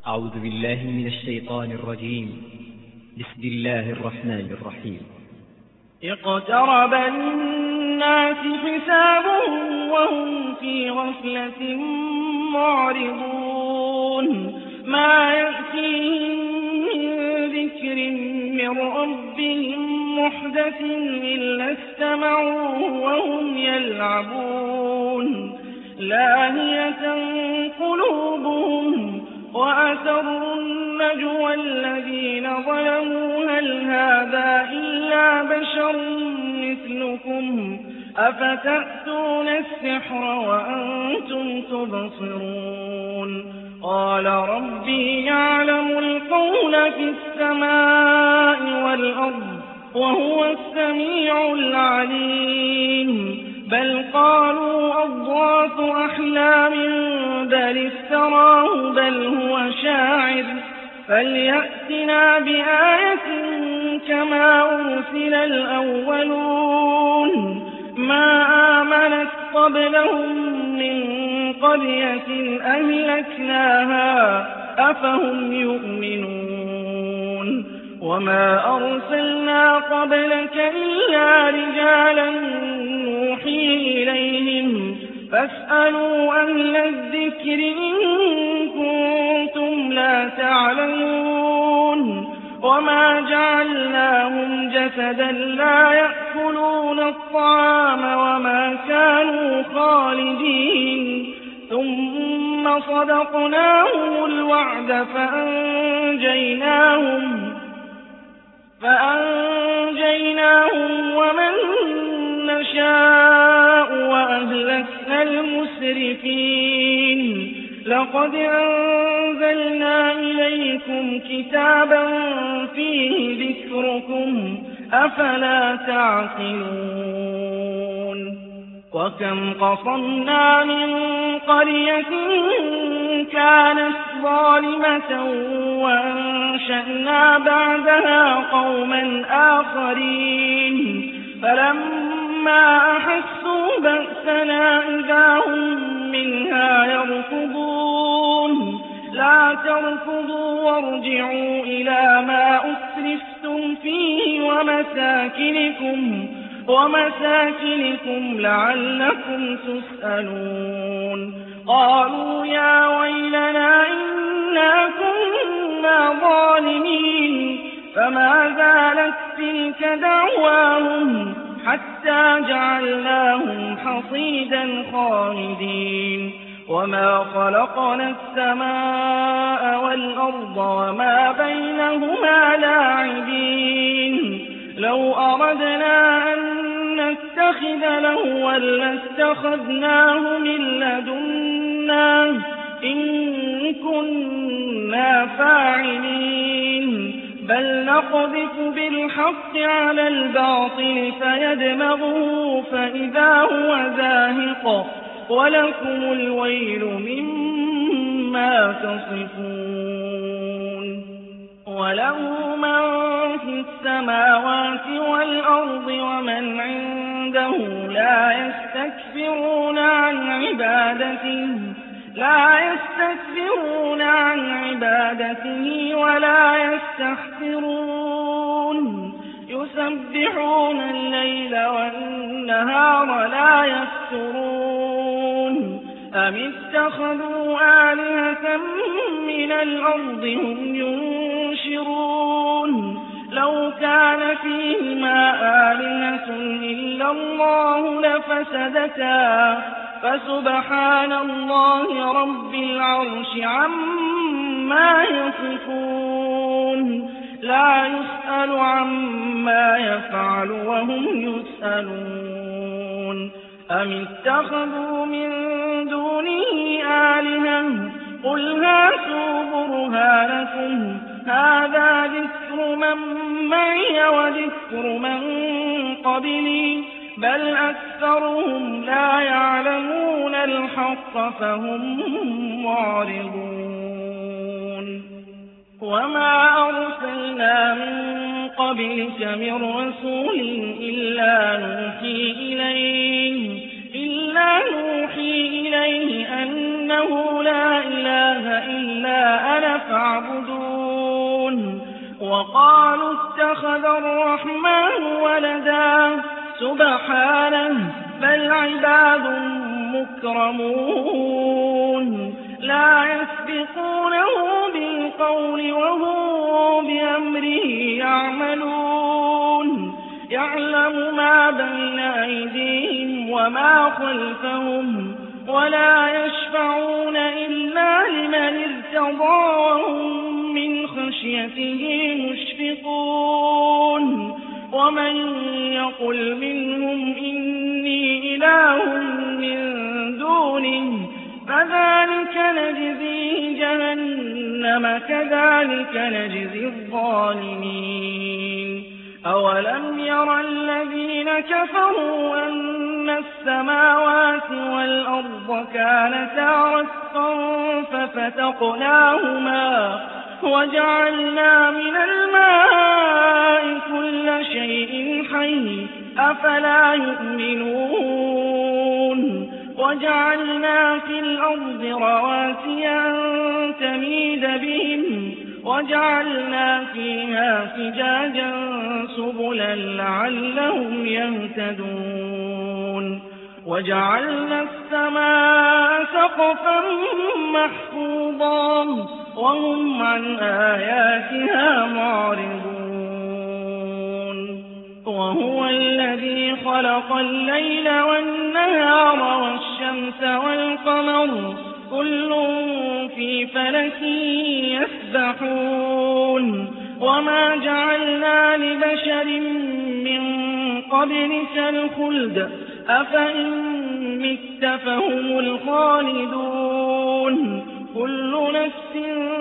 أعوذ بالله من الشيطان الرجيم. بسم الله الرحمن الرحيم. اقترب للناس حسابهم وهم في غفلة معرضون ما يأتيهم من ذكر من ربهم محدث إلا استمعوه وهم يلعبون لاهية قلوبهم وأسروا النجوى الذين ظلموا هل هذا إلا بشر مثلكم أفتأتون السحر وأنتم تبصرون قال ربي يعلم القول في السماء والأرض وهو السميع العليم بل قالوا أضغاث أحلام بل افتراه بل هو شاعر فليأتنا بآية كما أرسل الأولون ما آمنت قبلهم من قرية أهلكناها أفهم يؤمنون وما أرسلنا قبلك إلا رجالا نوحي إليهم فاسألوا أهل الذكر إن كنتم لا تعلمون وما جعلناهم جسدا لا يأكلون الطعام وما كانوا خالدين ثم صدقناهم الوعد فأنجيناهم ومن نشاء وأهلكنا المسرفين لقد أنزلنا إليكم كتابا فيه ذكركم أفلا تعقلون وكم قصمنا من قرية كانت ظالمة وأنشأنا بعدها قوما آخرين فلما أحسوا بأسنا إذا هم منها يركضون لا تركضوا وارجعوا إلى ما أسرفتم فيه ومساكنكم لعلكم تسألون قالوا يا ويلنا إنا كنا ظالمين فما زالت تلك دعواهم حتى جعلناهم حصيدا خامدين وما خلقنا السماء والأرض وما بينهما لاعبين لو أردنا أن نتخذ لهوا لاتخذناه من لدنا إن كنا فاعلين بل نقذف بالحق على الباطل فيدمغه فإذا هو زاهق ولكم الويل مما تصفون وله من في السماوات والأرض ومن عنده لا يستكبرون عن عبادته ولا يستحسرون يسبحون الليل والنهار لا يفترون أم اتخذوا آلهة من الأرض هم ينشرون لو كان فيهما آلهة إلا الله لفسدتا فسبحان الله رب العرش عما يصفون لا يسأل عما يفعل وهم يسألون أم اتخذوا من دونه آلهة قل هاتوا برهانكم هذا ذكر من معي وذكر من قبلي بل أكثرهم لا يعلمون الحق فهم معرضون وما أرسلنا من قبلك من رسول إلا نوحي إليه أنه لا إله إلا أنا فاعبدون يعبدون وقالوا اتخذ الرحمن ولدا سبحانه بل عباد مكرمون لا يسبقونه بالقول وهم بأمره يعملون يعلم ما بين أيديهم وما خلفهم ولا يشفعون إلا لمن ارتضى وهم من خشيته مشفقون ومن يقل منهم إني إله من دونه فذلك نجزيه جهنم كذلك نجزي الظالمين أولم ير الذين كفروا أن السماوات والأرض كانتا رتقا ففتقناهما وجعلنا من الماء كل شيء حي أفلا يؤمنون وجعلنا في الأرض رواسي أن تميد بهم وجعلنا فيها فجاجا سبلا لعلهم يهتدون وجعلنا السماء سقفا محفوظا وهم عن آياتها معرضون وهو الذي خلق الليل والنهار والشمس والقمر كل في فلك يسبحون وما جعلنا لبشر من قبلك الخلد أفإن مت فهم الخالدون كل نفس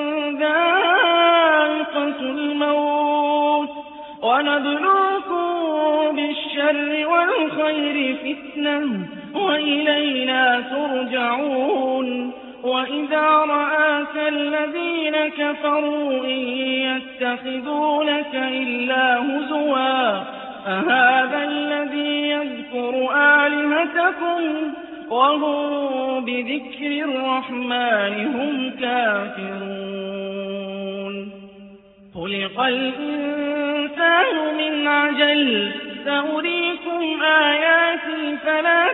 ذائقة الموت ونبلوكم بالشر والخير فتنة وإلينا ترجعون وإذا رآك الذين كفروا إن يتخذونك إلا هزوا أهذا الذي يذكر آلهتكم وهم بذكر الرحمن هم كافرون خلق الإنسان من عجل سأريكم آياتي فلا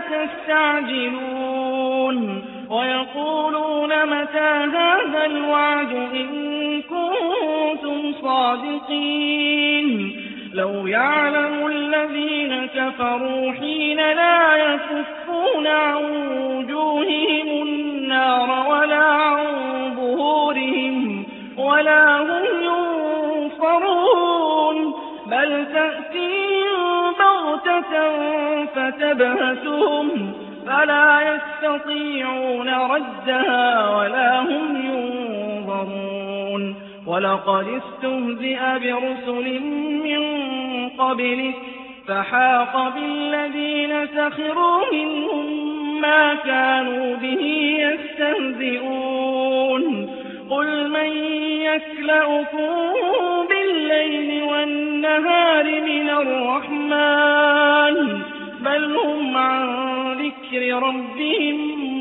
تستعجلون ويقولون متى هذا الوعد إن كنتم صادقين لو يعلم الذين كفروا حين لا يكفون عن وجوههم النار ولا عن ظهورهم ولا هم ينصرون بل تأتيهم بغتة فتبهتهم فلا يستطيعون ردها ولا هم ينظرون ولقد استهزئ برسل من قبلك فحاق بالذين سخروا منهم ما كانوا به يستهزئون قل من يكلؤكم بالليل والنهار من الرحمن بل هم عن ذكر ربهم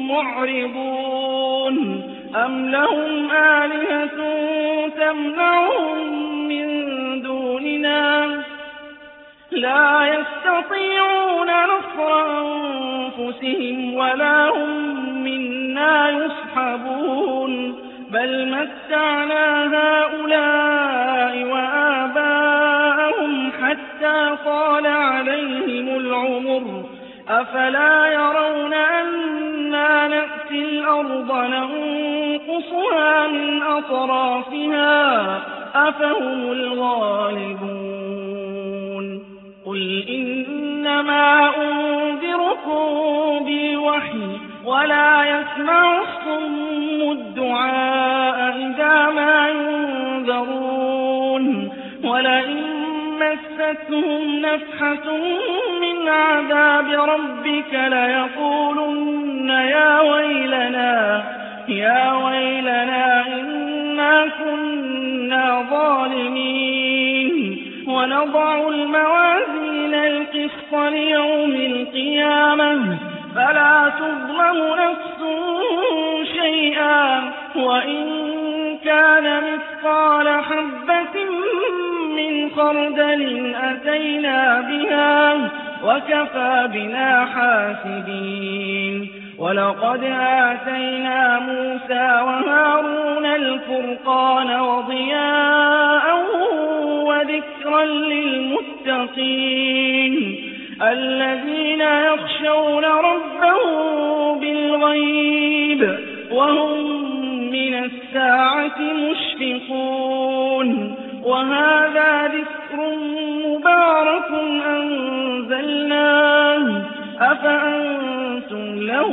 معرضون أم لهم آلهة تمنعهم من دوننا لا يستطيعون نصر أنفسهم ولا هم منا يصحبون بل متعنا هؤلاء وآباءهم حتى طال عليهم العمر أفلا يرون أنا نأتي الأرض ننقصها من أطرافها أفهم الغالبون قل إنما أنذركم بالوحي ولا يسمع الصم الدعاء إذا ما ينذرون ولئن مستهم نفحة من عذاب ربك ليقولن يا ويلنا إنا كنا ظالمين ونضع الموازين القسط ليوم القيامة فلا تظلم نفس شيئا وإن كان مثقال حبة من خردل أتينا بها وكفى بنا حاسبين ولقد آتينا موسى وهارون الفرقان وضياء وذكرا للمتقين الذين يخشون ربهم بالغيب وهم من الساعة مشفقون وهذا ذكر مبارك أنزلناه أفأنتم له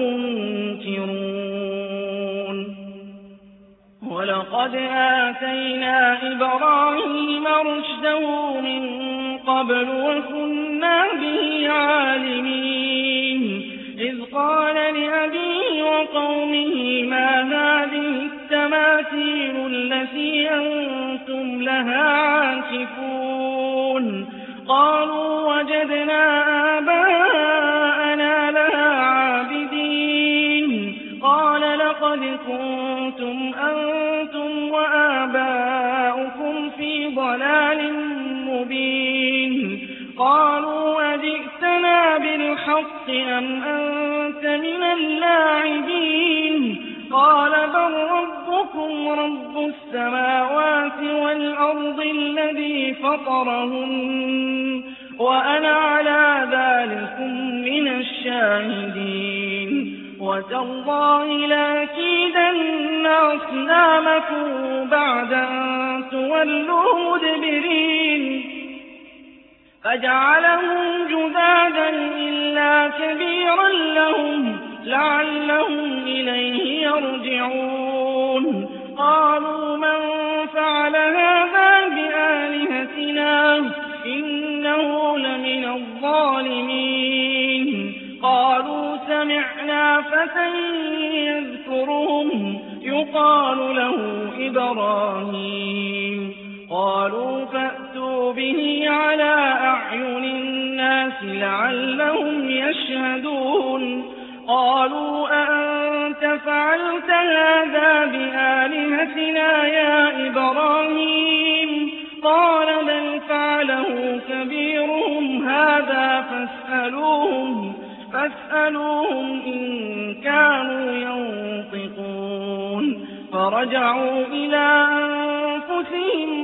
منكرون ولقد آتينا إبراهيم رشده من قبل وكنا به عالمين إذ قال لأبيه وقومه ما هذه التماثيل التي أنتم لها عاكفون قالوا وجدنا آباءنا لها عابدين قال لقد كنتم أنتم وآباؤكم في ضلال مبين قالوا أجئتنا بالحق أم أنت من اللاعبين قال بل ربكم رب السماوات والأرض الذي فطرهن وأنا على ذلكم من الشاهدين وتالله لأكيدن أصنامكم بعد أن تولوا مدبرين فجعلهم جذاذا إلا كبيرا لهم لعلهم إليه يرجعون قالوا من فعل هذا بآلهتنا إنه لمن الظالمين قالوا سمعنا فتى يذكرهم يقال له إبراهيم قالوا فأتوا به على أعين الناس لعلهم يشهدون قالوا أأنت فعلت هذا بآلهتنا يا إبراهيم قال بل فعله كبيرهم هذا فاسألوهم إن كانوا ينطقون فرجعوا إلى أنفسهم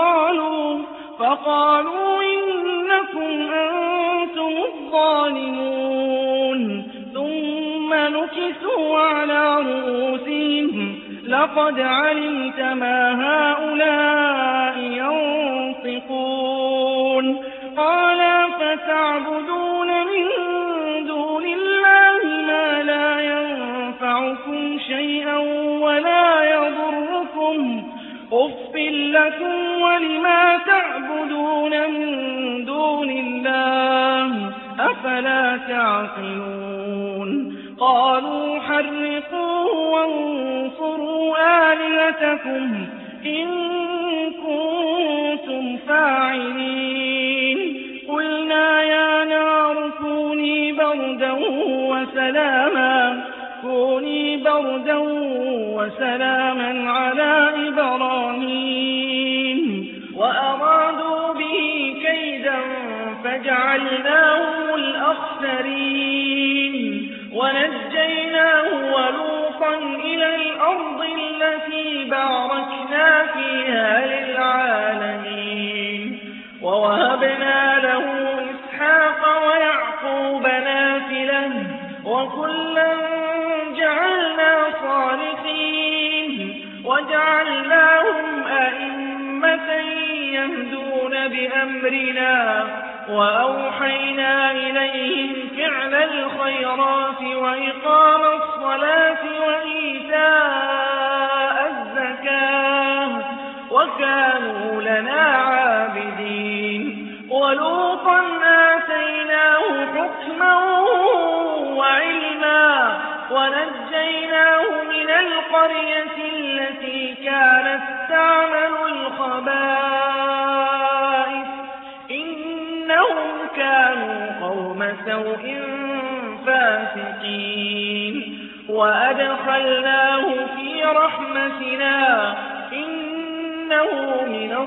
فقالوا إنكم أنتم الظالمون ثم نكسوا على رؤوسهم لقد علمت ما هؤلاء ينطقون قال فتعبدون من دون الله ما لا ينفعكم شيئا ولا يضركم أف لكم ولما تعبدون من دون الله أفلا تعقلون قالوا حرقوه وانصروا آلهتكم إن كنتم فاعلين قلنا يا نار كوني بردا وسلاما على إبراهيم وأرادوا به كيدا فجعلناهم الأخسرين ونجيناه ولوطا إلى الأرض التي باركنا فيها للعالمين ووهبنا له إسحاق ويعقوب نافلة وكلا جعلنا صالحين وجعلناهم أئمة يهدون بأمرنا وأوحينا إليهم فعل الخيرات وإقام الصلاة وإيتاء الزكاة وكانوا لنا عابدين ولوطا آتيناه حكما وعلما ونجيناه من القرية التي كانت تعمل الخبائث إنهم كانوا قوم سوء فاسقين وأدخلناه في رحمتنا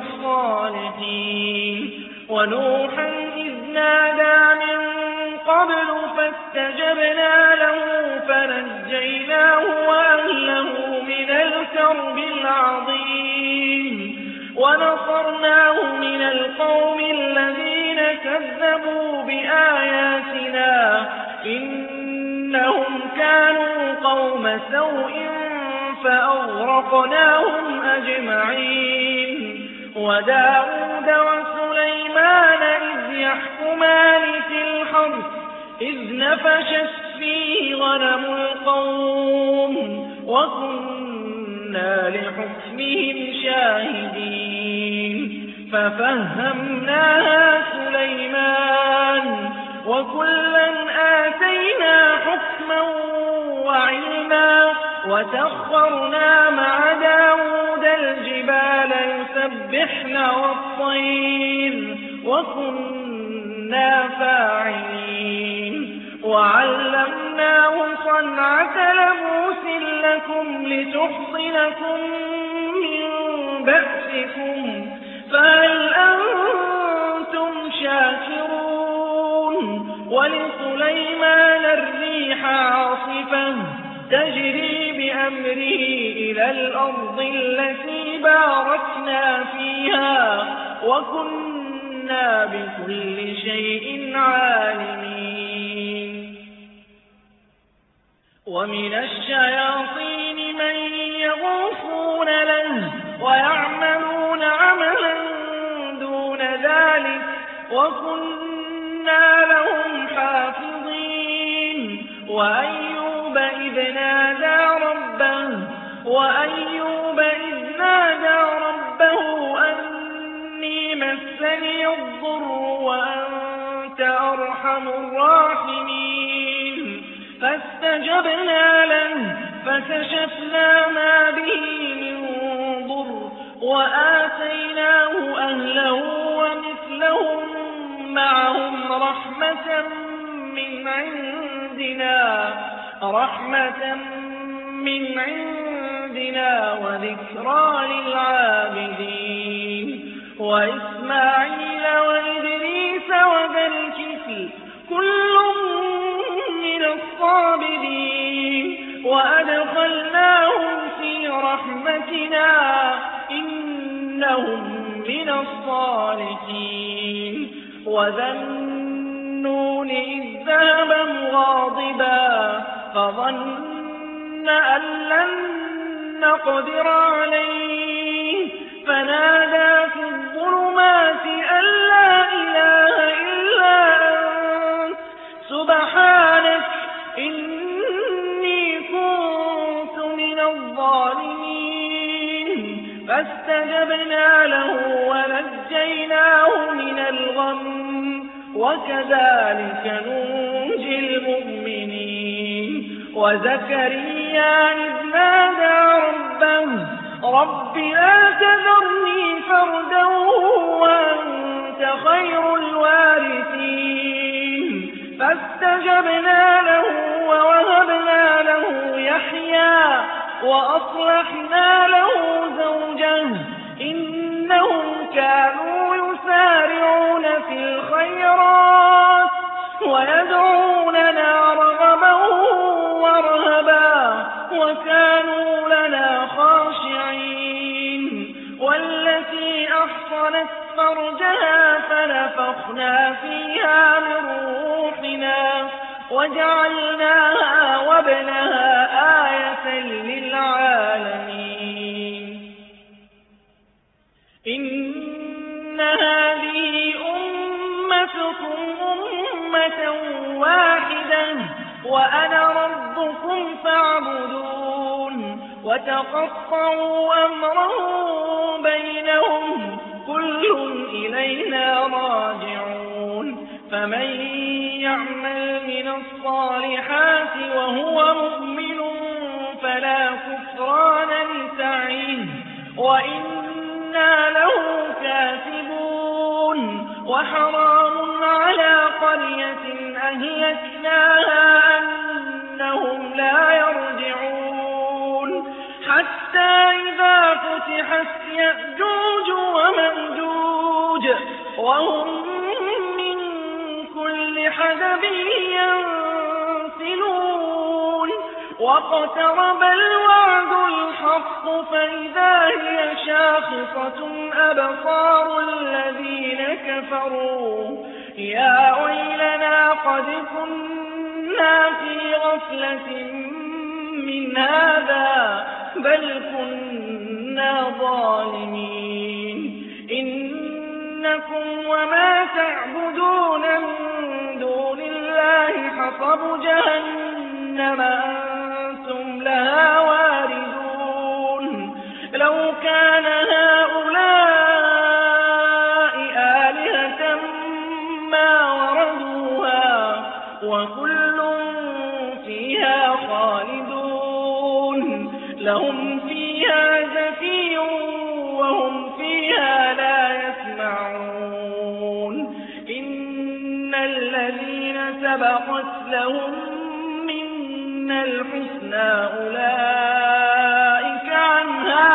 الصالحين ونوحا إذ نادى من قبل فاستجبنا له فنجيناه وأهله من الكرب العظيم ونصرناه من القوم الذين كذبوا بآياتنا إنهم كانوا قوم سوء فأغرقناهم أجمعين وداود وسليمان إذ يحكمان في الحرث إذ نفشت فيه غنم القوم وكنا لحكمهم شاهدين ففهمناها سليمان وكلا آتينا حكما وعلما وسخرنا مع داود الجبال يسبحن والطير وكنا فاعلين وعلمناه صنعة لبوس لكم لتحصنكم من بأسكم فهل أنتم شاكرون ولسليمان الريح عاصفة تجري بأمره إلى الأرض التي باركنا فيها وكنا بكل شيء عالمين ومن الشياطين من يغوصون له ويعملون عملا دون ذلك وكنا لهم حافظين وأيوب إذ نادى ربه أني مسني الضر وأنت أرحم الراحمين فاستجبنا له فكشفنا ما به من ضر وآتيناه أهله ومثلهم معهم رحمة من عندنا وذكرى للعابدين وإسماعيل وإدريس وذا الكفل كل من الصابرين وأدخلناهم في رحمتنا إنهم من الصالحين وذا النون إذ ذهب مغاضبا فظن أن لن نقدر عليه فنادى في الظلمات أن لا إله إلا أنت سبحانك إني كنت من الظالمين فاستجبنا له ونجيناه من الغم وكذلك ننجي المؤمنين وزكريا إذ نادى ربه رب لا تذرني فردا وأنت خير الوارثين فاستجبنا له ووهبنا له يحيى وأصلحنا له زوجه إنهم كانوا يسارعون في الخيرات ويدعوننا رغبا ورهبا وكانوا لنا خاشعين والتي أحصنت فرجها فنفخنا فيها من روحنا وجعلناها وابنها آية للعالمين إن هذه أمتكم أمة واحدة وأنا ربكم فاعبدون وتقطعوا أمرهم بينهم كل إلينا راجعون فمن يعمل من الصالحات وهو مؤمن فلا كفران لسعيه وإنا له كاتبون وحرام على قرية أهلكناها أنهم لا يرجعون حتى إذا فتحت يأجوج ومأجوج وهم من كل حدب ينسلون واقترب الوعد الحق فإذا هي شاخصة أبصار الذين كفروا يا ويلنا قد كنا في غفلة من هذا بل كنا ظالمين إنكم وما تعبدون من دون الله حصب جهنم أنتم لها واردون لو كان هؤلاء آلهة ما وردوها وكل فيها خالدون لهم فيها زفير وهم فيها لا يسمعون إن الذين سبقت لهم منا الحسنى أولئك عنها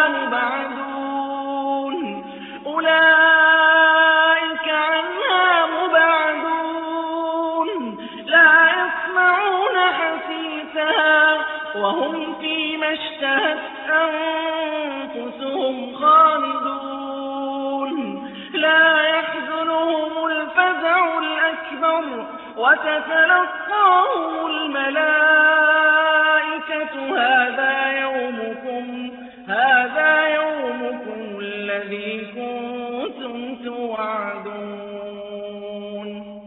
مبعدون لا يسمعون حسيسها وهم فيما اشتهت أنفسهم خالدون لا يحزنهم الفزع الأكبر وتتلقاهم الملائكة هذا يومكم الذي كنتم توعدون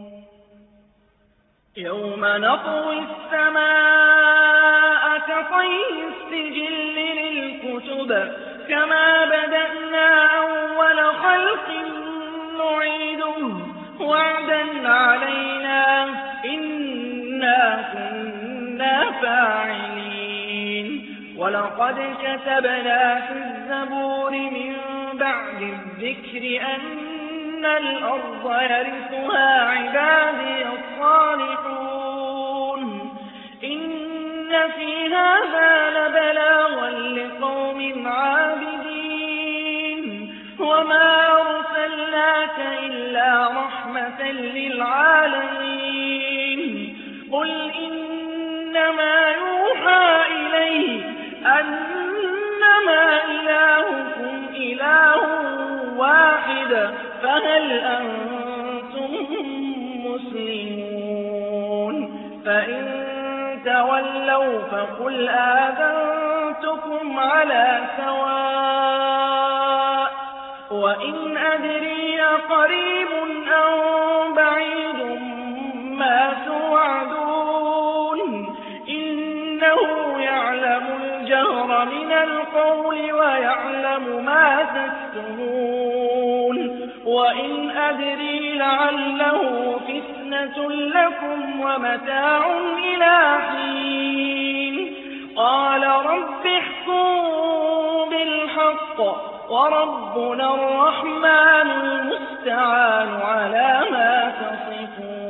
يوم نطوي السماء كطي السجل للكتب كما بدأنا أول خلق نعيده وعدا علينا إنا كنا فاعلين ولقد كتبنا في الزبور من بعد الذكر أن الأرض يرثها عبادي الصالحون إن في هذا لبلاغا لقوم عابدين وما أرسلناك إلا رحمة للعالمين قل إنما يوحى إلي أنما إلهكم إله واحد فهل أنتم مسلمون فإن تولوا فقل آذنتكم على سواء وإن أدري قريب أو بعيد ما توعدون إنه يعلم الجهر من القول ويعلم ما تكتمون وإن أدري لعله فتنة لكم ومتاع إلى حين قال رب احكم بالحق وربنا الرحمن المستعان على ما تصفون